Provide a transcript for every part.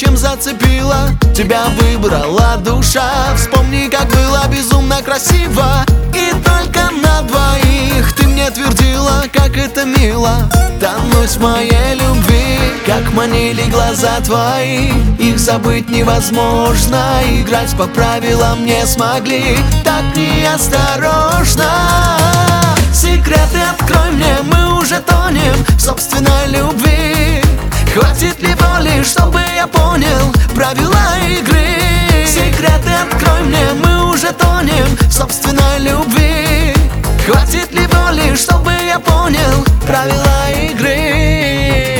чем зацепила. Тебя выбрала душа. Вспомни, как было безумно красиво. И только на двоих ты мне твердила, как это мило тонуть в моей любви. Как манили глаза твои, их забыть невозможно. Играть по правилам не смогли, так неосторожно. Секреты открой мне, мы уже тонем в собственной любви. Хватит ли воли, чтобы я понял правила игры? Секреты открой мне, мы уже тонем в собственной любви. Хватит ли воли, чтобы я понял правила игры?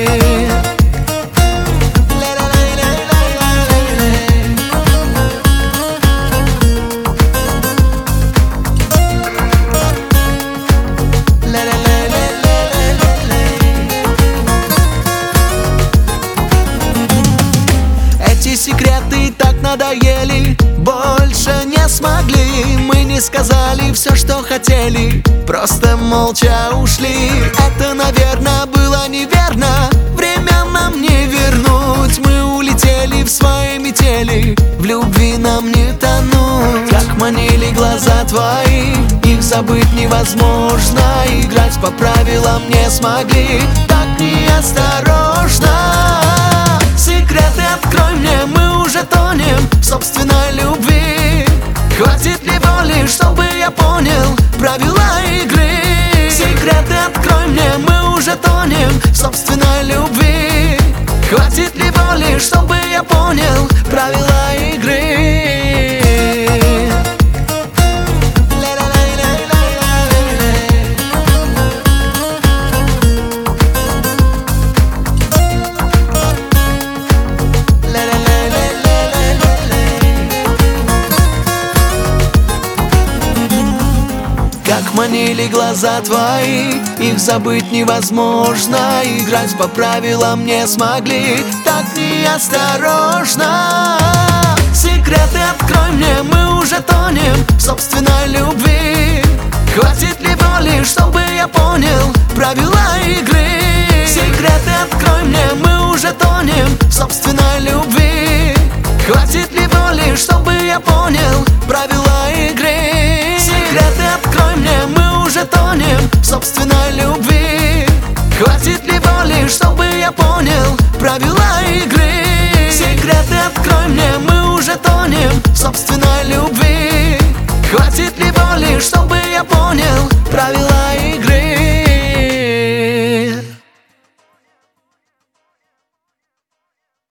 Эти секреты так надоели, больше не смогли. Мы не сказали все, что хотели, просто молча ушли. Это, наверное, было неверно, время нам не вернуть. Мы улетели в свои метели, в любви нам не тонуть. Как манили глаза твои, их забыть невозможно. Играть по правилам не смогли, так неосторожно. Секреты открой мне, мы уже тонем в собственной любви. Хватит ли воли, чтобы я понял правила игры? Секреты открой мне, мы уже тонем в собственной любви. Хватит ли воли, чтобы я понял правила игры? Как манили глаза твои, их забыть невозможно. Играть по правилам не смогли, так неосторожно. Секреты открой мне, мы уже тонем в собственной любви. Хватит ли воли, чтобы я понял правила игры? Секреты открой мне, мы уже тонем в собственной любви. Хватит ли воли, чтобы я понял правила игры? Секреты открой мне, мы уже тонем в собственной любви. Хватит ли воли, чтобы я понял правила игры? Секреты открой мне, мы уже тонем в собственной